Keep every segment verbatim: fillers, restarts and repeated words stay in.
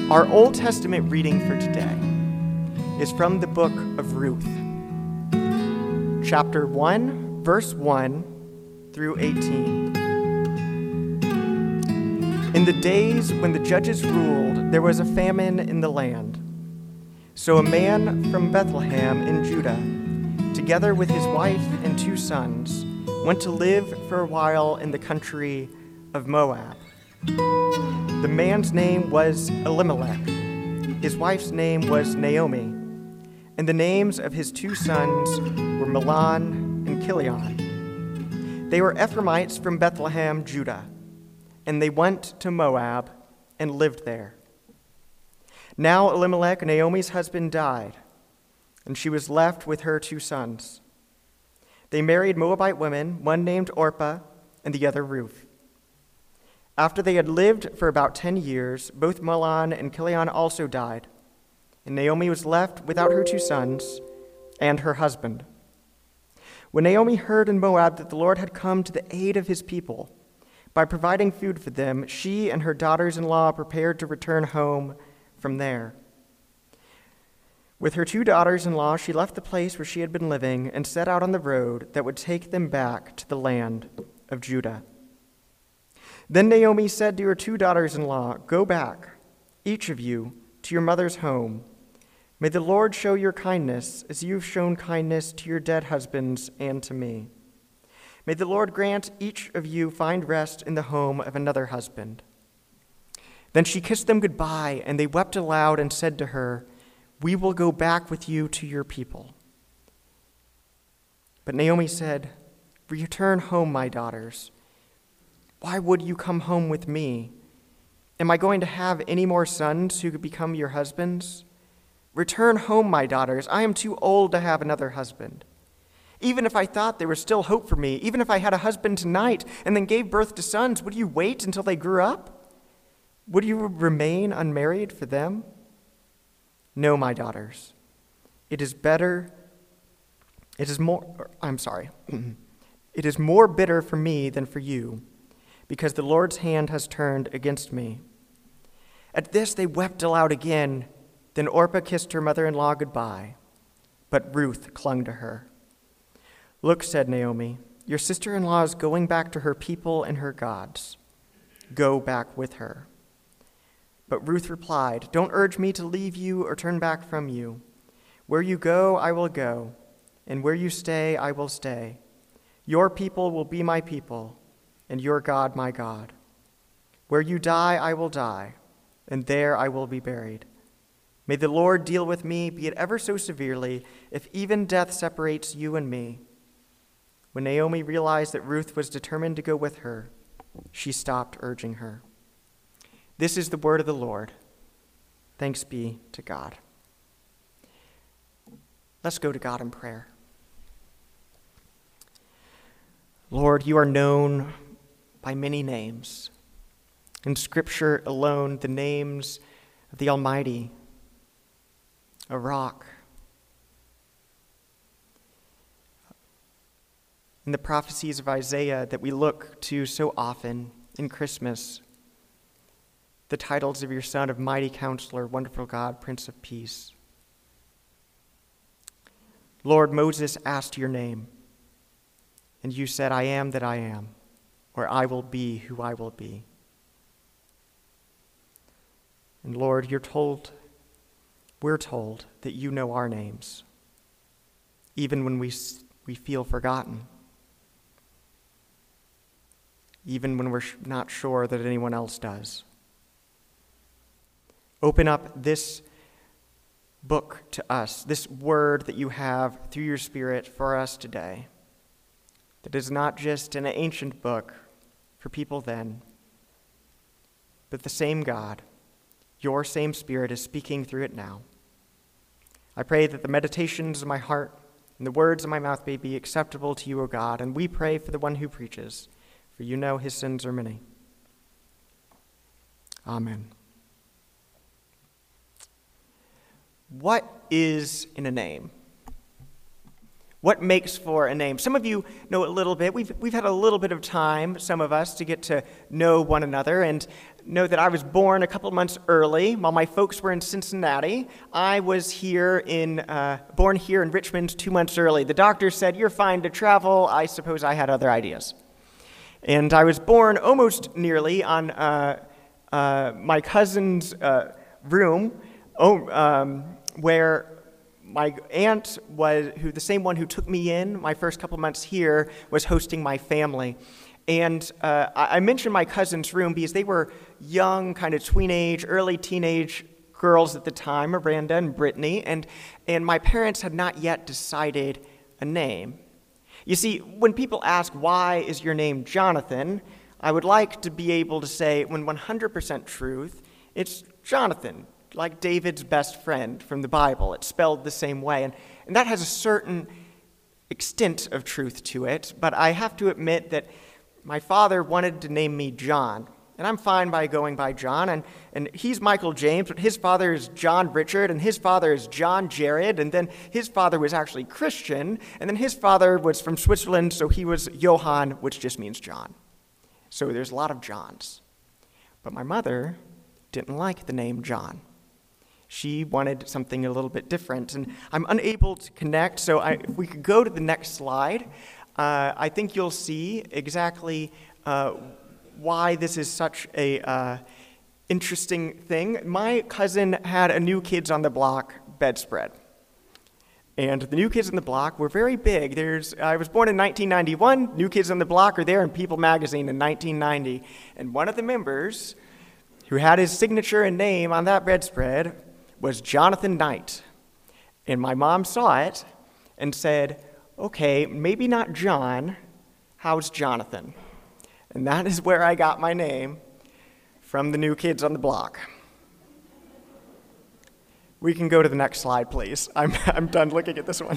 Our Old Testament reading for today is from the book of Ruth, chapter one, verse one through eighteen. In the days when the judges ruled, there was a famine in the land. So a man from Bethlehem in Judah, together with his wife and two sons, went to live for a while in the country of Moab. The man's name was Elimelech. His wife's name was Naomi, and the names of his two sons were Mahlon and Chilion. They were Ephraimites from Bethlehem, Judah, and they went to Moab and lived there. Now Elimelech, Naomi's husband, died, and she was left with her two sons. They married Moabite women, one named Orpah and the other Ruth. After they had lived for about ten years, both Mahlon and Chilion also died, and Naomi was left without her two sons and her husband. When Naomi heard in Moab that the Lord had come to the aid of his people by providing food for them, she and her daughters-in-law prepared to return home from there. With her two daughters-in-law, she left the place where she had been living and set out on the road that would take them back to the land of Judah. Then Naomi said to her two daughters-in-law, "Go back, each of you, to your mother's home. May the Lord show your kindness as you've shown kindness to your dead husbands and to me. May the Lord grant each of you find rest in the home of another husband." Then she kissed them goodbye, and they wept aloud and said to her, "We will go back with you to your people." But Naomi said, "Return home, my daughters. Why would you come home with me? Am I going to have any more sons who could become your husbands? Return home, my daughters. I am too old to have another husband. Even if I thought there was still hope for me, even if I had a husband tonight and then gave birth to sons, would you wait until they grew up? Would you remain unmarried for them? No, my daughters. It is better, it is more, I'm sorry. It is more bitter for me than for you, because the Lord's hand has turned against me." At this they wept aloud again. Then Orpah kissed her mother-in-law goodbye, but Ruth clung to her. "Look," said Naomi, "your sister-in-law is going back to her people and her gods. Go back with her." But Ruth replied, "Don't urge me to leave you or turn back from you. Where you go, I will go, and where you stay, I will stay. Your people will be my people, and your God my God. Where you die, I will die, and there I will be buried. May the Lord deal with me, be it ever so severely, if even death separates you and me." When Naomi realized that Ruth was determined to go with her, she stopped urging her. This is the word of the Lord. Thanks be to God. Let's go to God in prayer. Lord, you are known by many names. In Scripture alone, the names of the Almighty, a rock. In the prophecies of Isaiah that we look to so often in Christmas, the titles of your Son of Mighty Counselor, Wonderful God, Prince of Peace. Lord, Moses asked your name, and you said, "I am that I am," or "I will be who I will be." And Lord, you're told, we're told that you know our names, even when we, we feel forgotten, even when we're not sure that anyone else does. Open up this book to us, this word that you have through your Spirit for us today, that is not just an ancient book for people then, but the same God, your same Spirit is speaking through it now. I pray that the meditations of my heart and the words of my mouth may be acceptable to you, O God, and we pray for the one who preaches, for you know his sins are many. Amen. What is in a name? What makes for a name? Some of you know a little bit. We've, we've had a little bit of time, some of us, to get to know one another and know that I was born a couple months early. While my folks were in Cincinnati, I was here in, uh, born here in Richmond two months early. The doctor said, "You're fine to travel." I suppose I had other ideas. And I was born almost nearly on uh, uh, my cousin's uh, room, oh, um, where my aunt was, who the same one who took me in my first couple months here, was hosting my family. And uh, I mentioned my cousin's room because they were young, kind of tween-age, early teenage girls at the time, Miranda and Brittany, and, and my parents had not yet decided a name. You see, when people ask, "Why is your name Jonathan?" I would like to be able to say, when one hundred percent truth, it's Jonathan, like David's best friend from the Bible. It's spelled the same way, and, and that has a certain extent of truth to it, but I have to admit that my father wanted to name me John, and I'm fine by going by John, and, and he's Michael James, but his father is John Richard, and his father is John Jared, and then his father was actually Christian, and then his father was from Switzerland, so he was Johann, which just means John. So there's a lot of Johns. But my mother didn't like the name John. She wanted something a little bit different, and I'm unable to connect, so I, if we could go to the next slide, uh, I think you'll see exactly uh, why this is such a uh, interesting thing. My cousin had a New Kids on the Block bedspread, and the New Kids on the Block were very big. There's, I was born in nineteen ninety-one, New Kids on the Block are there in People magazine in nineteen ninety, and one of the members who had his signature and name on that bedspread was Jonathan Knight. And my mom saw it and said, "Okay, maybe not John, how's Jonathan?" And that is where I got my name, from the New Kids on the Block. We can go to the next slide, please. I'm, I'm done looking at this one.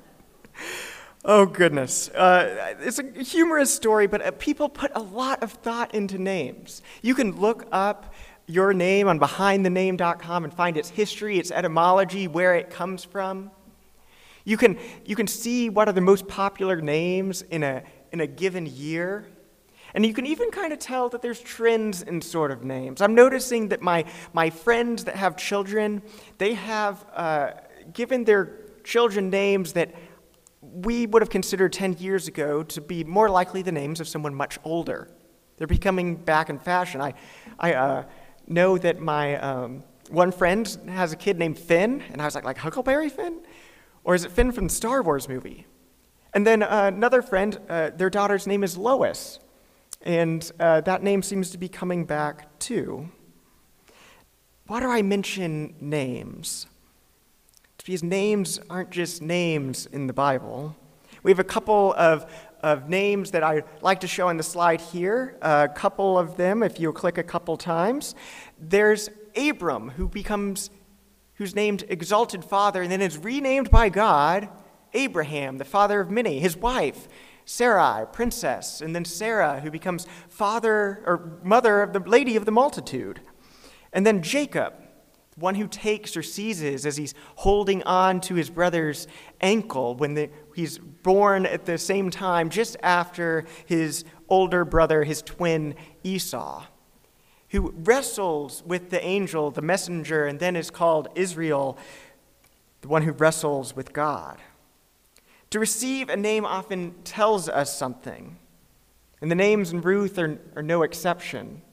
Oh, goodness. Uh, it's a humorous story, but uh, people put a lot of thought into names. You can look up your name on behind the name dot com and find its history, its etymology, where it comes from. You can, you can see what are the most popular names in a, in a given year. And you can even kind of tell that there's trends in sort of names. I'm noticing that my, my friends that have children, they have uh, given their children names that we would have considered ten years ago to be more likely the names of someone much older. They're becoming back in fashion. I, I uh, know that my um, one friend has a kid named Finn, and I was like, like Huckleberry Finn? Or is it Finn from the Star Wars movie? And then uh, another friend, uh, their daughter's name is Lois, and uh, that name seems to be coming back too. Why do I mention names? It's because names aren't just names in the Bible. We have a couple of, of names that I like to show on the slide here, a couple of them if you'll click a couple times. There's Abram, who becomes, who's named Exalted Father, and then is renamed by God Abraham, the father of many. His wife, Sarai, princess, and then Sarah, who becomes father or mother of the Lady of the Multitude. And then Jacob, the one who takes or seizes as he's holding on to his brother's ankle when the, he's born at the same time, just after his older brother, his twin Esau, who wrestles with the angel, the messenger, and then is called Israel, the one who wrestles with God. To receive a name often tells us something, and the names in Ruth are, are no exception.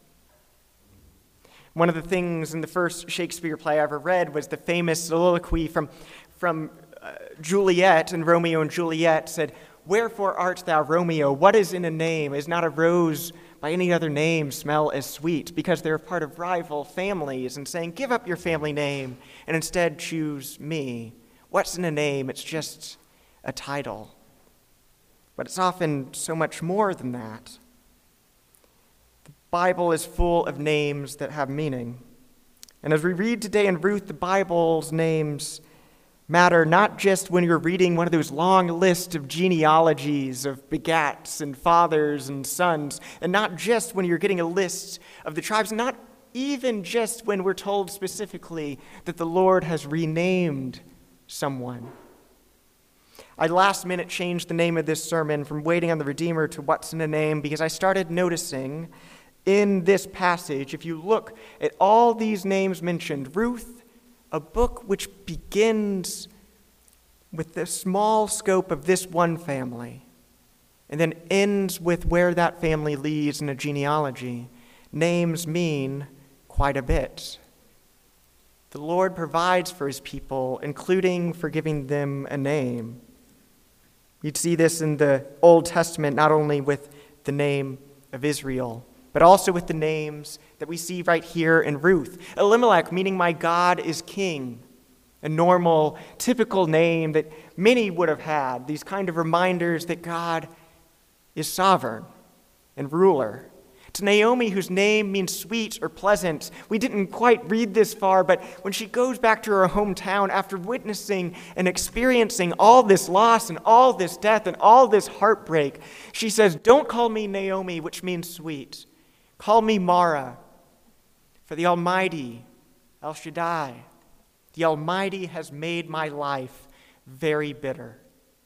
One of the things in the first Shakespeare play I ever read was the famous soliloquy from, from uh, Juliet, and Romeo and Juliet said, "Wherefore art thou, Romeo? What is in a name? Is not a rose by any other name smell as sweet?" Because they're part of rival families, and saying, "Give up your family name and instead choose me." What's in a name? It's just a title. But it's often so much more than that. The Bible is full of names that have meaning. And as we read today in Ruth, the Bible's names matter not just when you're reading one of those long lists of genealogies of begats and fathers and sons, and not just when you're getting a list of the tribes, not even just when we're told specifically that the Lord has renamed someone. I last minute changed the name of this sermon from Waiting on the Redeemer to What's in a Name because I started noticing in this passage, if you look at all these names mentioned, Ruth, a book which begins with the small scope of this one family and then ends with where that family leads in a genealogy, names mean quite a bit. The Lord provides for his people, including for giving them a name. You'd see this in the Old Testament, not only with the name of Israel, but also with the names that we see right here in Ruth. Elimelech, meaning my God is king, a normal, typical name that many would have had, these kind of reminders that God is sovereign and ruler. To Naomi, whose name means sweet or pleasant, we didn't quite read this far, but when she goes back to her hometown after witnessing and experiencing all this loss and all this death and all this heartbreak, she says, "Don't call me Naomi," which means sweet. Call me Mara, for the Almighty, El Shaddai, the Almighty has made my life very bitter.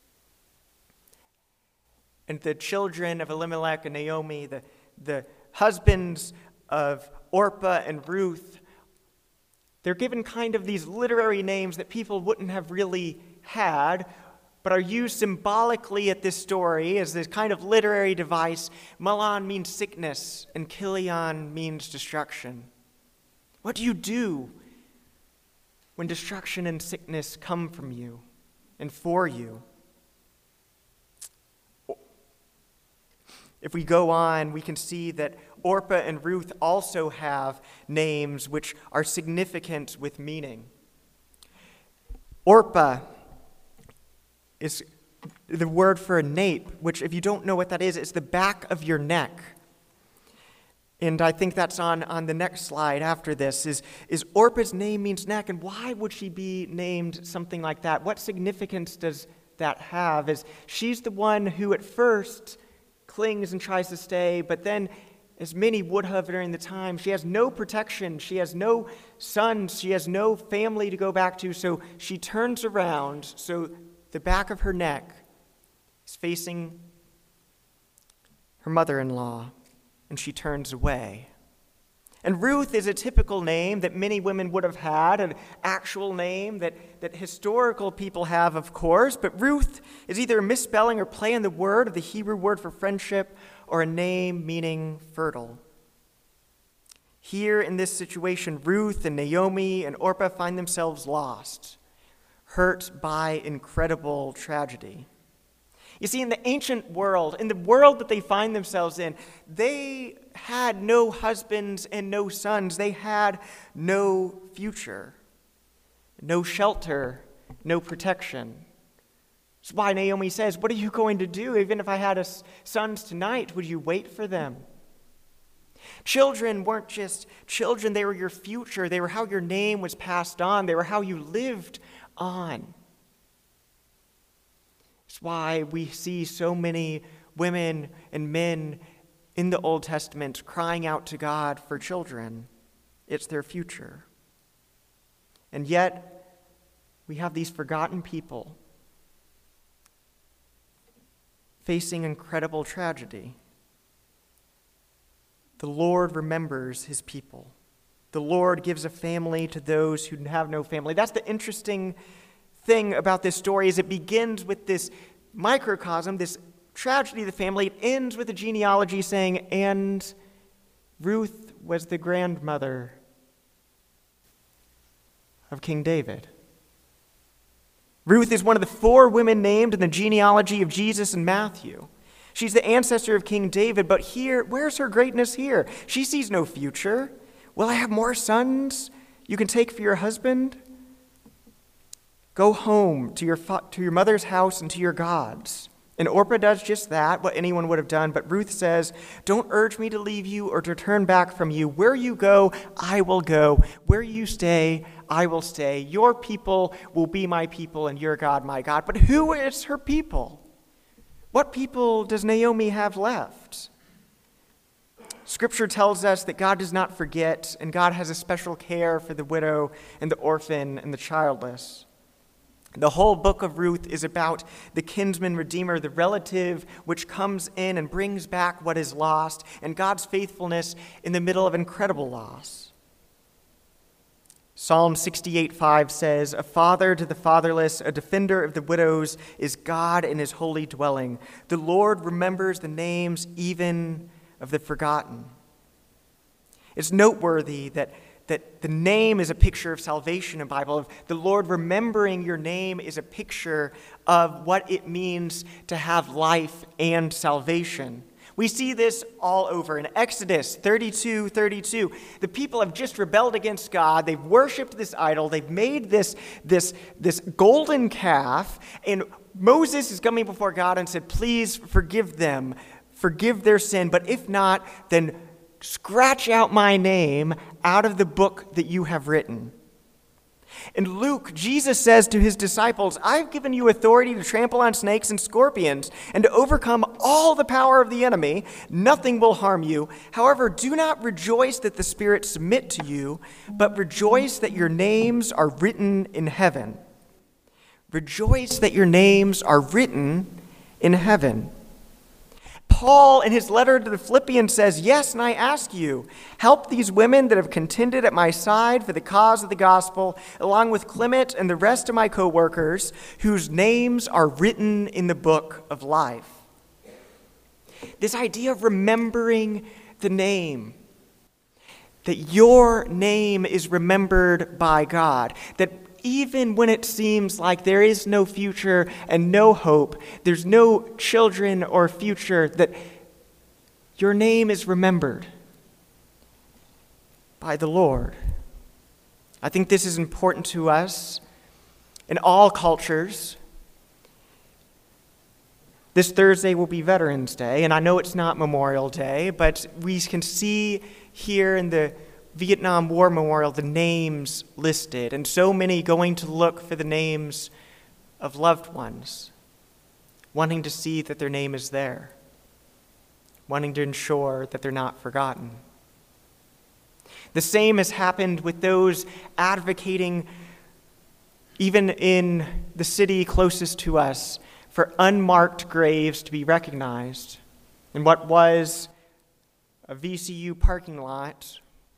And the children of Elimelech and Naomi, the, the husbands of Orpah and Ruth, they're given kind of these literary names that people wouldn't have really had, but are used symbolically at this story as this kind of literary device. Mahlon means sickness, and Chilion means destruction. What do you do when destruction and sickness come from you and for you? If we go on, we can see that Orpah and Ruth also have names which are significant with meaning. Orpah is the word for a nape, which, if you don't know what that is, it's the back of your neck. And I think that's on, on the next slide after this, is, is Orpah's name means neck, and why would she be named something like that? What significance does that have? Is she's the one who at first clings and tries to stay, but then, as many would have during the time, she has no protection, she has no sons, she has no family to go back to, so she turns around, so the back of her neck is facing her mother-in-law, and she turns away. And Ruth is a typical name that many women would have had, an actual name that, that historical people have, of course, but Ruth is either a misspelling or play on the word of the Hebrew word for friendship, or a name meaning fertile. Here in this situation, Ruth and Naomi and Orpah find themselves lost, hurt by incredible tragedy. You see, in the ancient world, in the world that they find themselves in, they had no husbands and no sons. They had no future, no shelter, no protection. That's why Naomi says, "What are you going to do? Even if I had a sons tonight, would you wait for them?" Children weren't just children, they were your future. They were how your name was passed on. They were how you lived on. That's why we see so many women and men in the Old Testament crying out to God for children. It's their future. And yet, we have these forgotten people facing incredible tragedy. The Lord remembers his people. The Lord gives a family to those who have no family. That's the interesting thing about this story, is it begins with this microcosm, this tragedy of the family. It ends with a genealogy saying, and Ruth was the grandmother of King David. Ruth is one of the four women named in the genealogy of Jesus and Matthew. She's the ancestor of King David, but here, where's her greatness here? She sees no future. Will I have more sons you can take for your husband? Go home to your, to your mother's house and to your gods. And Orpah does just that, what anyone would have done. But Ruth says, don't urge me to leave you or to turn back from you. Where you go, I will go. Where you stay, I will stay. Your people will be my people and your God my God. But who is her people? What people does Naomi have left? Scripture tells us that God does not forget, and God has a special care for the widow and the orphan and the childless. The whole book of Ruth is about the kinsman redeemer, the relative which comes in and brings back what is lost, and God's faithfulness in the middle of incredible loss. Psalm sixty-eight five says, "A father to the fatherless, a defender of the widows, is God in his holy dwelling. The Lord remembers the names even of the forgotten." It's noteworthy that that the name is a picture of salvation in the Bible. Of the Lord remembering your name is a picture of what it means to have life and salvation. We see this all over in Exodus thirty-two thirty-two. The people have just rebelled against God. They've worshipped this idol. They've made this, this, this golden calf. And Moses is coming before God and said, "Please forgive them, forgive their sin. But if not, then scratch out my name out of the book that you have written." In Luke, Jesus says to his disciples, "I've given you authority to trample on snakes and scorpions and to overcome all the power of the enemy. Nothing will harm you. However, do not rejoice that the spirits submit to you, but rejoice that your names are written in heaven." Rejoice that your names are written in heaven. Paul, in his letter to the Philippians, says, "Yes, and I ask you, help these women that have contended at my side for the cause of the gospel, along with Clement and the rest of my co-workers, whose names are written in the book of life." This idea of remembering the name, that your name is remembered by God, that even when it seems like there is no future and no hope, there's no children or future, that your name is remembered by the Lord. I think this is important to us in all cultures. This Thursday will be Veterans Day, and I know it's not Memorial Day, but we can see here in the Vietnam War Memorial the names listed, and so many going to look for the names of loved ones, wanting to see that their name is there, wanting to ensure that they're not forgotten. The same has happened with those advocating, even in the city closest to us, for unmarked graves to be recognized in what was a V C U parking lot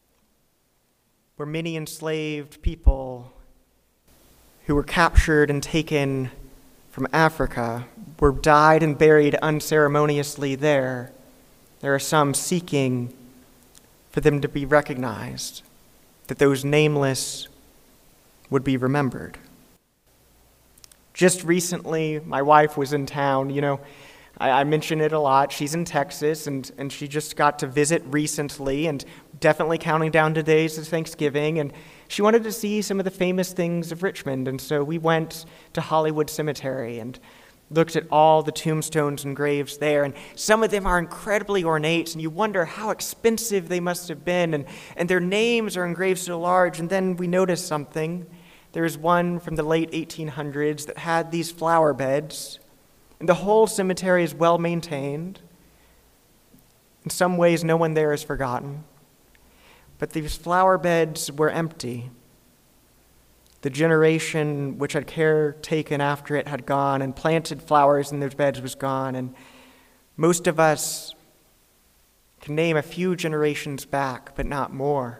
where many enslaved people who were captured and taken from Africa were died and buried unceremoniously there. There are some seeking for them to be recognized, that those nameless would be remembered. Just recently, my wife was in town. You know, I, I mention it a lot. She's in Texas, and, and she just got to visit recently, and definitely counting down to days of Thanksgiving, and she wanted to see some of the famous things of Richmond, and so we went to Hollywood Cemetery and looked at all the tombstones and graves there, and some of them are incredibly ornate, and you wonder how expensive they must have been, and, and their names are engraved so large, and then we noticed something. There's one from the late eighteen hundreds that had these flower beds, and the whole cemetery is well maintained. In some ways, no one there is forgotten. But these flower beds were empty. The generation which had caretaken after it had gone, and planted flowers in those beds was gone. And most of us can name a few generations back, but not more.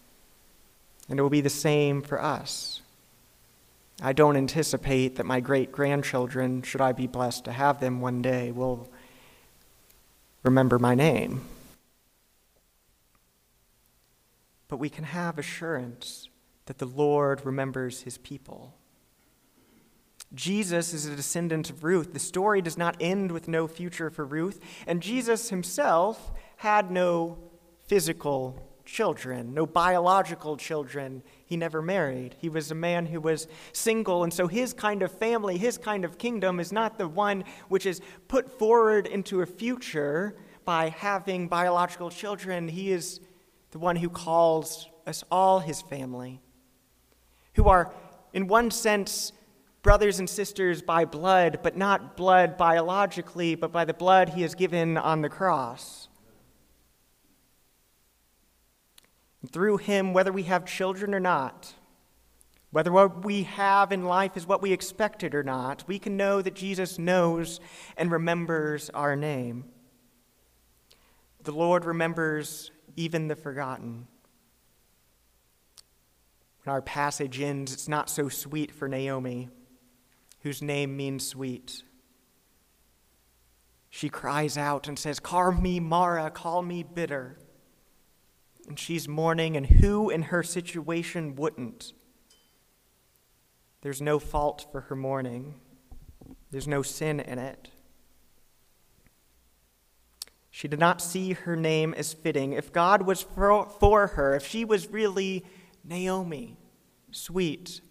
And it will be the same for us. I don't anticipate that my great-grandchildren, should I be blessed to have them one day, will remember my name. But we can have assurance that the Lord remembers his people. Jesus is a descendant of Ruth. The story does not end with no future for Ruth, and Jesus himself had no physical children, no biological children. He never married. He was a man who was single, and so his kind of family, his kind of kingdom is not the one which is put forward into a future by having biological children. He is the one who calls us all his family, who are, in one sense, brothers and sisters by blood, but not blood biologically, but by the blood he has given on the cross. And through him, whether we have children or not, Whether what we have in life is what we expected or not, we can know that Jesus knows and remembers our name. The Lord remembers even the forgotten. When our passage ends, it's not so sweet for Naomi, whose name means sweet. She cries out and says, "Call me Mara, call me bitter." And she's mourning, and who in her situation wouldn't? There's no fault for her mourning. There's no sin in it. She did not see her name as fitting. If God was for, for her, if she was really Naomi, sweet,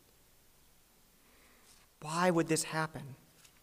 why would this happen?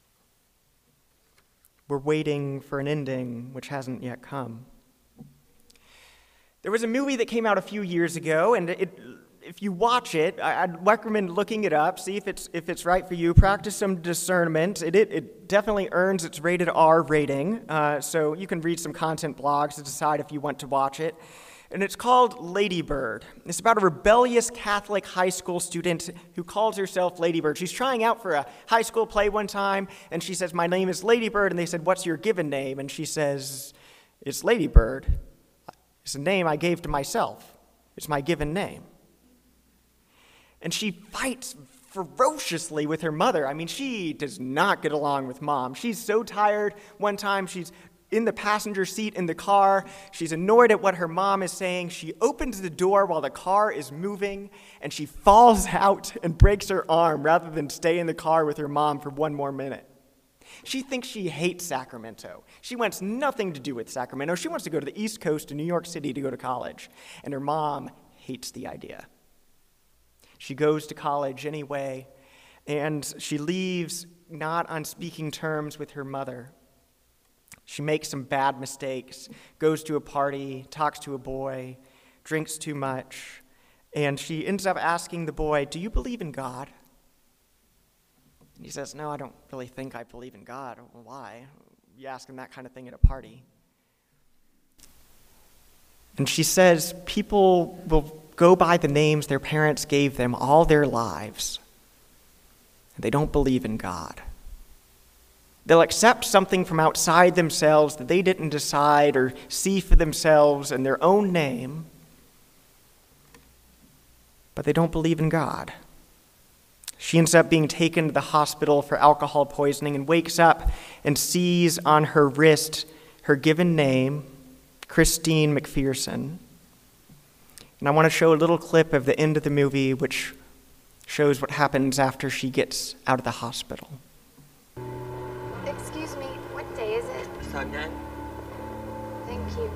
We're waiting for an ending which hasn't yet come. There was a movie that came out a few years ago, and it, if you watch it, I'd recommend looking it up, see if it's if it's right for you, practice some discernment. It, it, it definitely earns its rated R rating, uh, so you can read some content blogs to decide if you want to watch it. And it's called Lady Bird. It's about a rebellious Catholic high school student who calls herself Lady Bird. She's trying out for a high school play one time, and she says, "My name is Lady Bird." And they said, "What's your given name?" And she says, "It's Lady Bird. It's a name I gave to myself. It's my given name." And she fights ferociously with her mother. I mean, she does not get along with Mom. She's so tired. One time she's in the passenger seat in the car. She's annoyed at what her mom is saying. She opens the door while the car is moving, and she falls out and breaks her arm rather than stay in the car with her mom for one more minute. She thinks she hates Sacramento. She wants nothing to do with Sacramento. She wants to go to the East Coast to New York City to go to college. And her mom hates the idea. She goes to college anyway, and she leaves not on speaking terms with her mother. She makes some bad mistakes, goes to a party, talks to a boy, drinks too much, and she ends up asking the boy, "Do you believe in God?" And he says, "No, I don't really think I believe in God." Well, why? You ask him that kind of thing at a party. And she says, people will go by the names their parents gave them all their lives, and they don't believe in God. They'll accept something from outside themselves that they didn't decide or see for themselves in their own name, but they don't believe in God. She ends up being taken to the hospital for alcohol poisoning and wakes up and sees on her wrist her given name, Christine McPherson. And I want to show a little clip of the end of the movie which shows what happens after she gets out of the hospital. Excuse me, what day is it? Sunday. Thank you.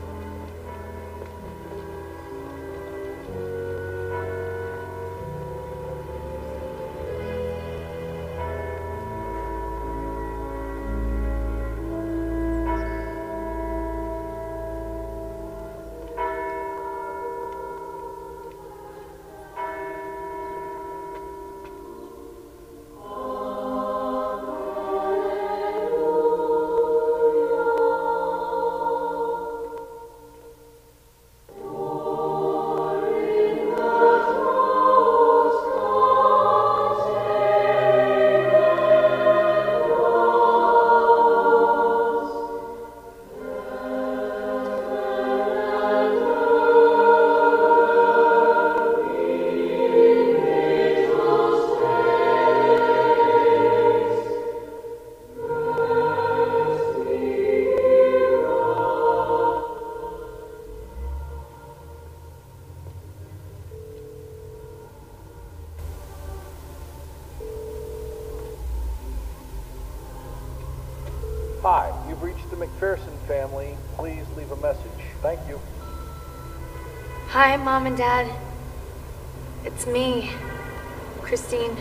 Hi, you've reached the McPherson family. Please leave a message. Thank you. Hi, Mom and Dad. It's me, Christine.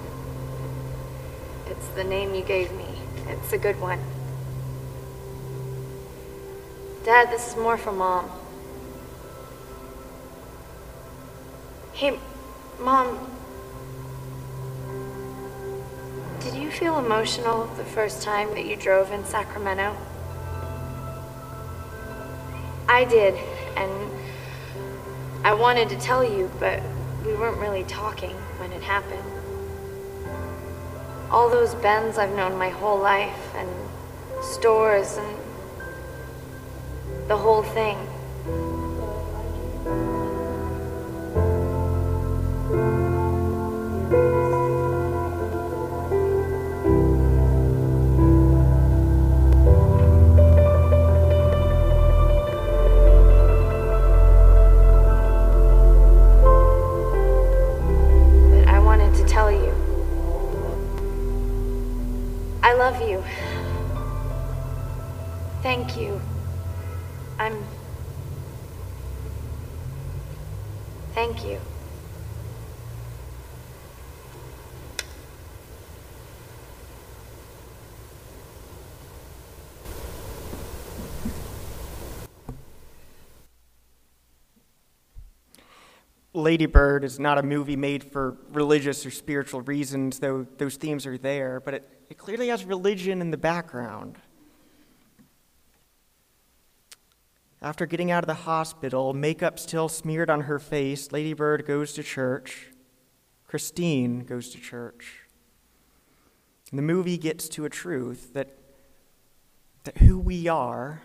It's the name you gave me. It's a good one. Dad, this is more for Mom. Hey, Mom. Did you feel emotional the first time that you drove in Sacramento? I did, and I wanted to tell you, but we weren't really talking when it happened. All those Bens I've known my whole life, and stores, and the whole thing. I love you. Thank you. I'm... Thank you. Lady Bird is not a movie made for religious or spiritual reasons, though those themes are there, but it, it clearly has religion in the background. After getting out of the hospital, makeup still smeared on her face, Lady Bird goes to church. Christine goes to church. And the movie gets to a truth that, that who we are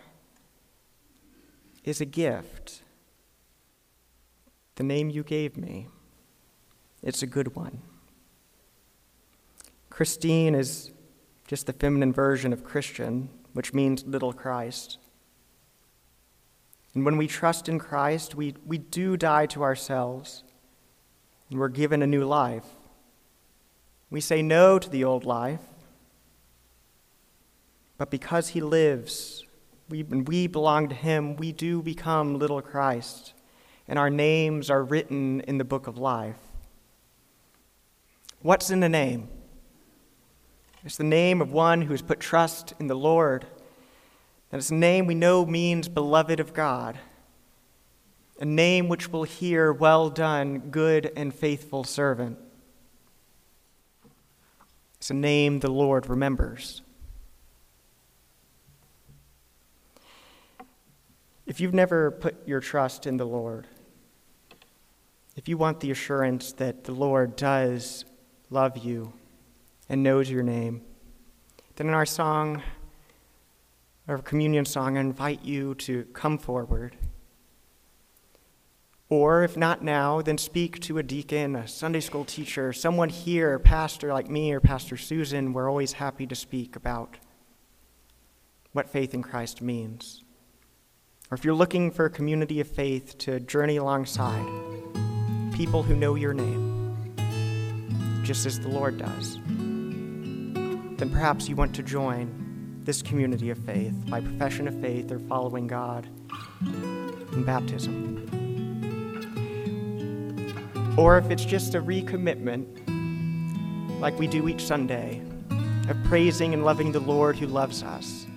is a gift. The name you gave me, it's a good one. Christine is just the feminine version of Christian, which means little Christ. And when we trust in Christ, we, we do die to ourselves, and we're given a new life. We say no to the old life, but because he lives, we, and we belong to him, we do become little Christ, and our names are written in the book of life. What's in a name? It's the name of one who has put trust in the Lord. And it's a name we know means beloved of God, a name which will hear, well done, good and faithful servant. It's a name the Lord remembers. If you've never put your trust in the Lord, if you want the assurance that the Lord does love you and knows your name, then in our song, our communion song, I invite you to come forward. Or if not now, then speak to a deacon, a Sunday school teacher, someone here, a pastor like me or Pastor Susan. We're always happy to speak about what faith in Christ means. Or if you're looking for a community of faith to journey alongside, people who know your name, just as the Lord does, then perhaps you want to join this community of faith by profession of faith or following God in baptism. Or if it's just a recommitment, like we do each Sunday, of praising and loving the Lord who loves us,